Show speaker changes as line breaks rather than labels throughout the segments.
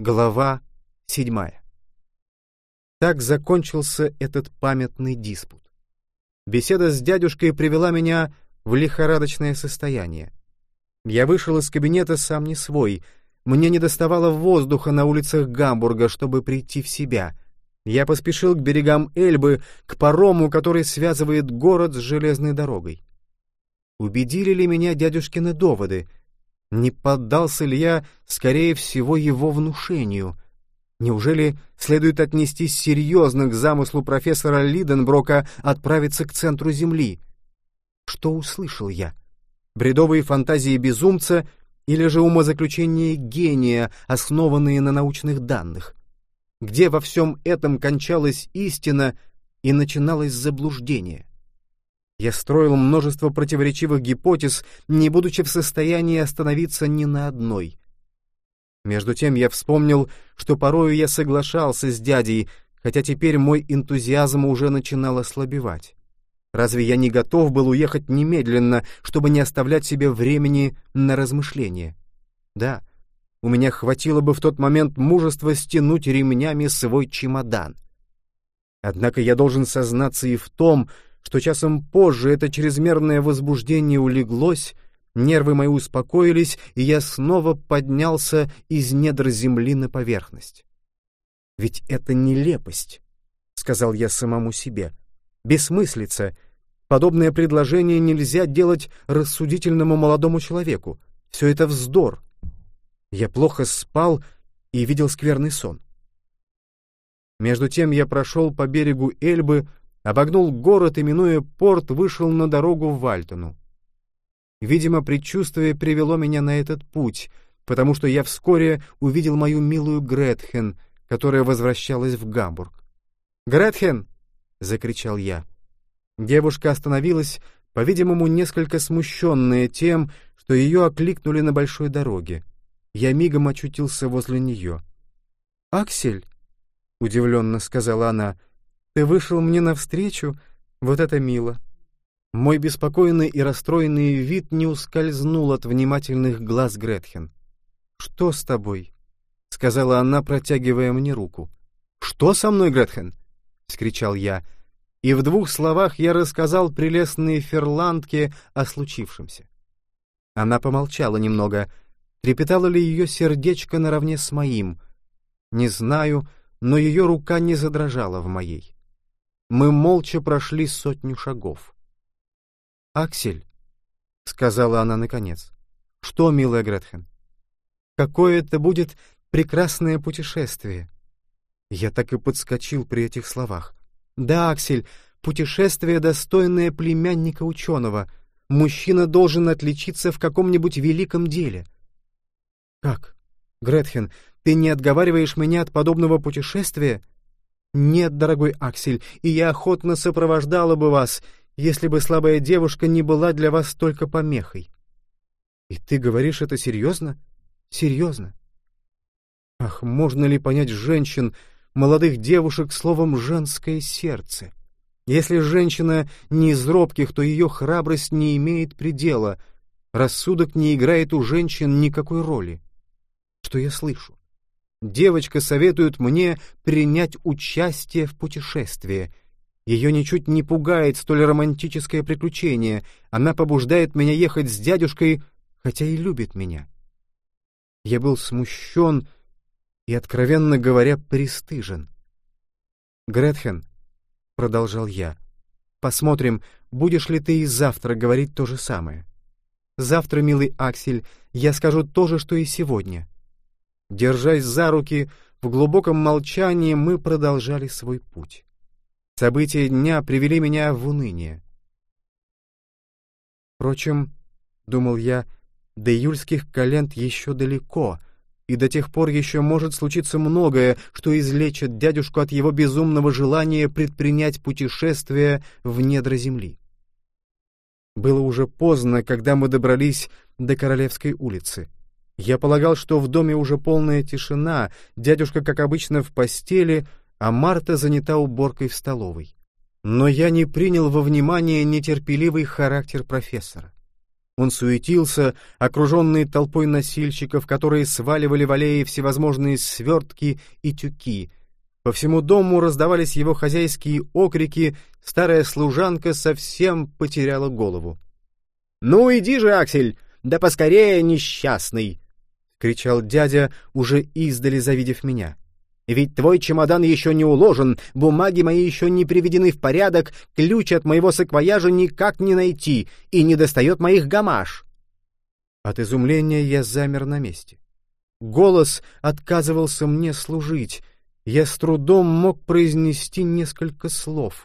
Глава 7. Так закончился этот памятный диспут. Беседа с дядюшкой привела меня в лихорадочное состояние. Я вышел из кабинета сам не свой. Мне недоставало воздуха на улицах Гамбурга, чтобы прийти в себя. Я поспешил к берегам Эльбы, к парому, который связывает город с железной дорогой. Убедили ли меня дядюшкины доводы? Не поддался ли я, скорее всего, его внушению? Неужели следует отнестись серьезно к замыслу профессора Лиденброка отправиться к центру Земли? Что услышал я? Бредовые фантазии безумца или же умозаключения гения, основанные на научных данных? Где во всем этом кончалась истина и начиналось заблуждение? Я строил множество противоречивых гипотез, не будучи в состоянии остановиться ни на одной. Между тем я вспомнил, что порою я соглашался с дядей, хотя теперь мой энтузиазм уже начинал ослабевать. Разве я не готов был уехать немедленно, чтобы не оставлять себе времени на размышления? Да, у меня хватило бы в тот момент мужества стянуть ремнями свой чемодан. Однако я должен сознаться и в том, что часом позже это чрезмерное возбуждение улеглось, нервы мои успокоились, и я снова поднялся из недр земли на поверхность. «Ведь это нелепость», — сказал я самому себе, — «бессмыслица. Подобное предложение нельзя делать рассудительному молодому человеку. Все это вздор». Я плохо спал и видел скверный сон. Между тем я прошел по берегу Эльбы, обогнул город и, минуя порт, вышел на дорогу в Вальтену. Видимо, предчувствие привело меня на этот путь, потому что я вскоре увидел мою милую Гретхен, которая возвращалась в Гамбург. «Гретхен!» — закричал я. Девушка остановилась, по-видимому, несколько смущенная тем, что ее окликнули на большой дороге. Я мигом очутился возле нее. «Аксель!» — удивленно сказала она. «Ты вышел мне навстречу? Вот это мило!» Мой беспокойный и расстроенный вид не ускользнул от внимательных глаз Гретхен. «Что с тобой?» — сказала она, протягивая мне руку. «Что со мной, Гретхен?» — вскричал я. И в 2 словах я рассказал прелестной ферландке о случившемся. Она помолчала немного. Трепетало ли ее сердечко наравне с моим? Не знаю, но ее рука не задрожала в моей. Мы молча прошли 100 шагов. «Аксель», — сказала она наконец. «Что, милая Гретхен? Какое это будет прекрасное путешествие!» Я так и подскочил при этих словах. «Да, Аксель, путешествие, достойное племянника ученого. Мужчина должен отличиться в каком-нибудь великом деле». «Как? Гретхен, ты не отговариваешь меня от подобного путешествия?» «Нет, дорогой Аксель, и я охотно сопровождала бы вас, если бы слабая девушка не была для вас только помехой». «И ты говоришь это серьезно?» «Серьезно». Ах, можно ли понять женщин, молодых девушек, словом «женское сердце»? Если женщина не из робких, то ее храбрость не имеет предела, рассудок не играет у женщин никакой роли. Что я слышу? Девочка советует мне принять участие в путешествии. Ее ничуть не пугает столь романтическое приключение. Она побуждает меня ехать с дядюшкой, хотя и любит меня. Я был смущен и, откровенно говоря, пристыжен. «Гретхен», — продолжал я, — «посмотрим, будешь ли ты и завтра говорить то же самое. Завтра, милый Аксель, я скажу то же, что и сегодня». Держась за руки, в глубоком молчании мы продолжали свой путь. События дня привели меня в уныние. Впрочем, — думал я, — до июльских календ еще далеко, и до тех пор еще может случиться многое, что излечит дядюшку от его безумного желания предпринять путешествие в недра земли. Было уже поздно, когда мы добрались до Королевской улицы. Я полагал, что в доме уже полная тишина, дядюшка, как обычно, в постели, а Марта занята уборкой в столовой. Но я не принял во внимание нетерпеливый характер профессора. Он суетился, окруженный толпой носильщиков, которые сваливали в аллее всевозможные свертки и тюки. По всему дому раздавались его хозяйские окрики, старая служанка совсем потеряла голову. «Ну иди же, Аксель, да поскорее, несчастный!» — кричал дядя, уже издали завидев меня. «Ведь твой чемодан еще не уложен, бумаги мои еще не приведены в порядок, ключ от моего саквояжа никак не найти, и недостает моих гамаш». От изумления я замер на месте. Голос отказывался мне служить. Я с трудом мог произнести несколько слов.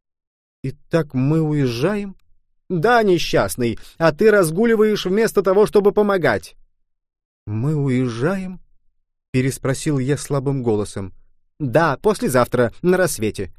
«Итак, мы уезжаем?» «Да, несчастный, а ты разгуливаешь вместо того, чтобы помогать». «Мы уезжаем?» — переспросил я слабым голосом. «Да, послезавтра, на рассвете».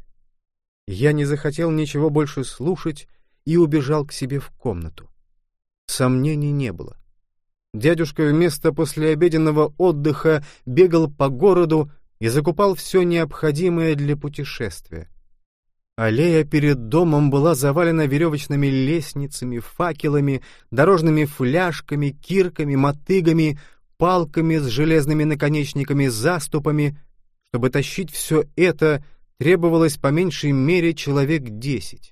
Я не захотел ничего больше слушать и убежал к себе в комнату. Сомнений не было. Дядюшка вместо послеобеденного отдыха бегал по городу и закупал все необходимое для путешествия. Аллея перед домом была завалена веревочными лестницами, факелами, дорожными фляжками, кирками, мотыгами, палками с железными наконечниками, заступами. Чтобы тащить все это, требовалось по меньшей мере человек 10.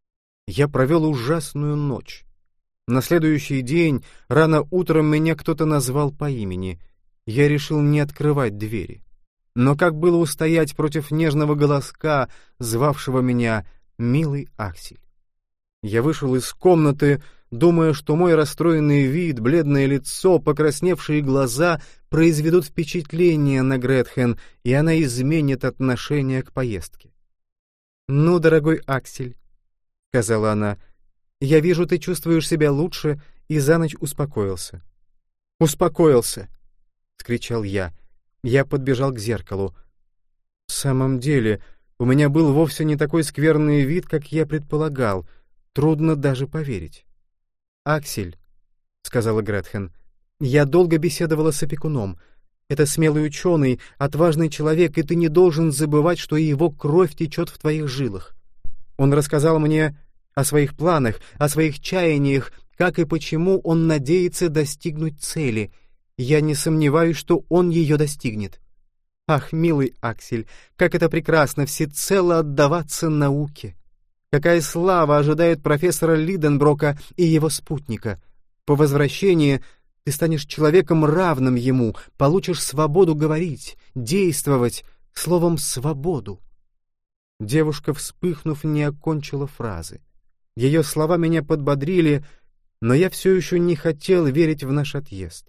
Я провел ужасную ночь. На следующий день, рано утром, меня кто-то назвал по имени. Я решил не открывать двери. Но как было устоять против нежного голоска, звавшего меня «Милый Аксель»? Я вышел из комнаты, думая, что мой расстроенный вид, бледное лицо, покрасневшие глаза произведут впечатление на Гретхен, и она изменит отношение к поездке. «Ну, дорогой Аксель», — сказала она, — «я вижу, ты чувствуешь себя лучше и за ночь успокоился». «Успокоился!» — скричал я. Я подбежал к зеркалу. В самом деле, у меня был вовсе не такой скверный вид, как я предполагал. Трудно даже поверить. «Аксель», — сказала Гретхен, — «я долго беседовала с опекуном. Это смелый ученый, отважный человек, и ты не должен забывать, что его кровь течет в твоих жилах. Он рассказал мне о своих планах, о своих чаяниях, как и почему он надеется достигнуть цели. Я не сомневаюсь, что он ее достигнет. Ах, милый Аксель, как это прекрасно всецело отдаваться науке! Какая слава ожидает профессора Лиденброка и его спутника! По возвращении ты станешь человеком равным ему, получишь свободу говорить, действовать, словом, свободу». Девушка, вспыхнув, не окончила фразы. Ее слова меня подбодрили, но я все еще не хотел верить в наш отъезд.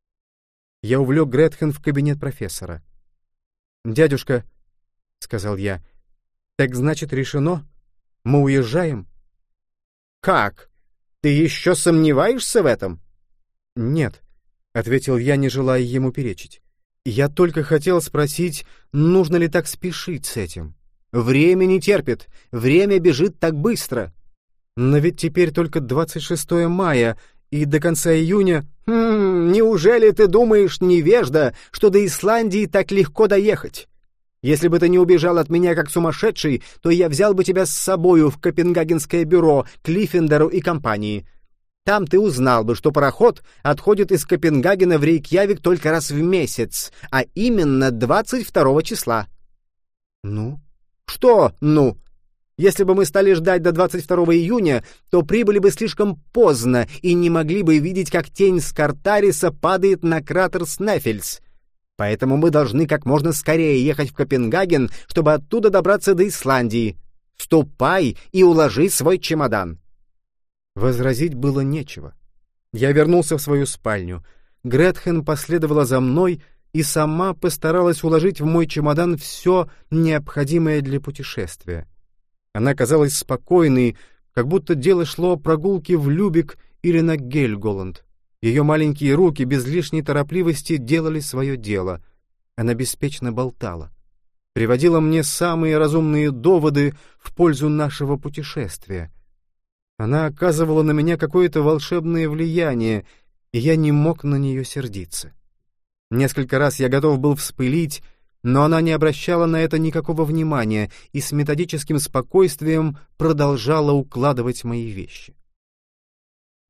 Я увлек Гретхен в кабинет профессора. «Дядюшка», — сказал я, — «так значит решено? Мы уезжаем?» «Как? Ты еще сомневаешься в этом?» «Нет», — ответил я, не желая ему перечить. «Я только хотел спросить, нужно ли так спешить с этим?» «Время не терпит, время бежит так быстро». «Но ведь теперь только 26 мая, и до конца июня...» «Неужели ты думаешь, невежда, что до Исландии так легко доехать? Если бы ты не убежал от меня как сумасшедший, то я взял бы тебя с собою в Копенгагенское бюро к Лиффендеру и компании. Там ты узнал бы, что пароход отходит из Копенгагена в Рейкьявик только раз в месяц, а именно 22 числа». «Ну?» «Что «ну»? Если бы мы стали ждать до 22 июня, то прибыли бы слишком поздно и не могли бы видеть, как тень Скартариса падает на кратер Снефельс. Поэтому мы должны как можно скорее ехать в Копенгаген, чтобы оттуда добраться до Исландии. Ступай и уложи свой чемодан». Возразить было нечего. Я вернулся в свою спальню. Гретхен последовала за мной и сама постаралась уложить в мой чемодан все необходимое для путешествия. Она казалась спокойной, как будто дело шло о прогулке в Любек или на Гельголанд. Ее маленькие руки без лишней торопливости делали свое дело. Она беспечно болтала. Приводила мне самые разумные доводы в пользу нашего путешествия. Она оказывала на меня какое-то волшебное влияние, и я не мог на нее сердиться. Несколько раз я готов был вспылить, но она не обращала на это никакого внимания и с методическим спокойствием продолжала укладывать мои вещи.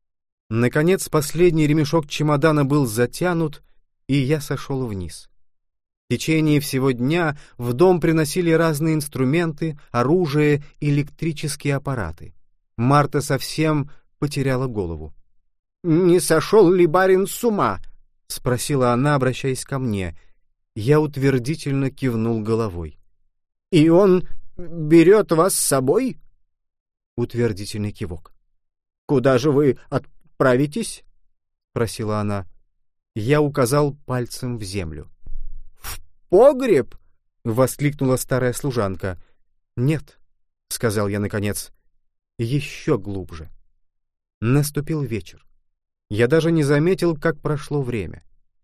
Наконец, последний ремешок чемодана был затянут, и я сошел вниз. В течение всего дня в дом приносили разные инструменты, оружие, электрические аппараты. Марта совсем потеряла голову. «Не сошел ли барин с ума?» — спросила она, обращаясь ко мне. Я утвердительно кивнул головой. «И он берет вас с собой?» Утвердительный кивок. «Куда же вы отправитесь?» — спросила она. Я указал пальцем в землю. «В погреб?» — воскликнула старая служанка. «Нет», — сказал я наконец, — «еще глубже». Наступил вечер. Я даже не заметил, как прошло время.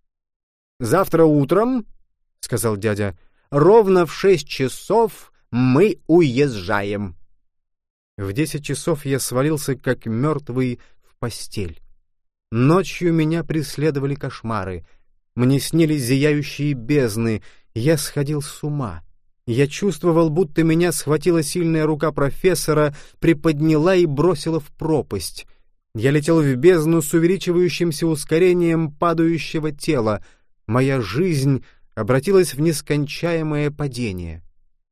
«Завтра утром, — сказал дядя, — ровно в 6 часов мы уезжаем». В 10 часов я свалился, как мертвый, в постель. Ночью меня преследовали кошмары. Мне снились зияющие бездны. Я сходил с ума. Я чувствовал, будто меня схватила сильная рука профессора, приподняла и бросила в пропасть. Я летел в бездну с увеличивающимся ускорением падающего тела. Моя жизнь обратилась в нескончаемое падение.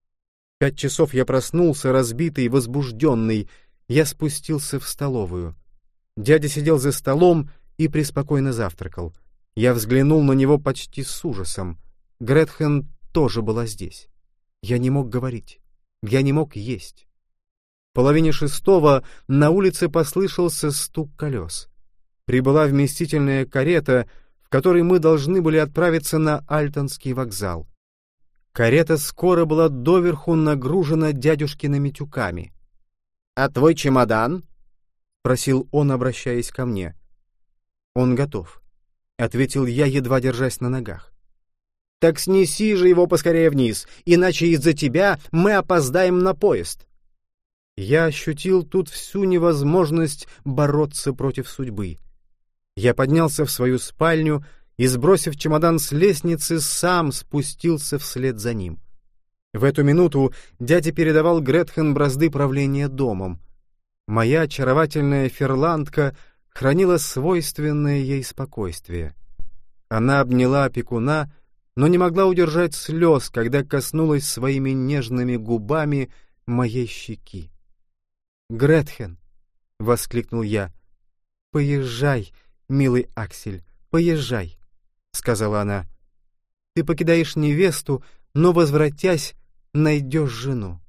В 5 часов я проснулся, разбитый, возбужденный. Я спустился в столовую. Дядя сидел за столом и преспокойно завтракал. Я взглянул на него почти с ужасом. Гретхен тоже была здесь. Я не мог говорить. Я не мог есть. В 5:30 на улице послышался стук колес. Прибыла вместительная карета, в которой мы должны были отправиться на Альтонский вокзал. Карета скоро была доверху нагружена дядюшкиными тюками. «А твой чемодан?» — спросил он, обращаясь ко мне. «Он готов», — ответил я, едва держась на ногах. «Так снеси же его поскорее вниз, иначе из-за тебя мы опоздаем на поезд». Я ощутил тут всю невозможность бороться против судьбы. Я поднялся в свою спальню и, сбросив чемодан с лестницы, сам спустился вслед за ним. В эту минуту дядя передавал Гретхен бразды правления домом. Моя очаровательная ферландка хранила свойственное ей спокойствие. Она обняла опекуна, но не могла удержать слез, когда коснулась своими нежными губами моей щеки. «Гретхен!» — воскликнул я. «Поезжай, милый Аксель, поезжай!» — сказала она. «Ты покидаешь невесту, но, возвратясь, найдешь жену».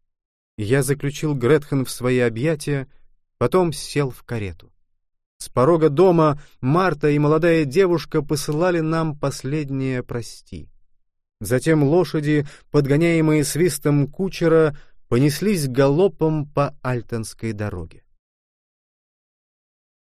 Я заключил Гретхен в свои объятия, потом сел в карету. С порога дома Марта и молодая девушка посылали нам последнее «прости». Затем лошади, подгоняемые свистом кучера, понеслись галопом по Альтонской дороге.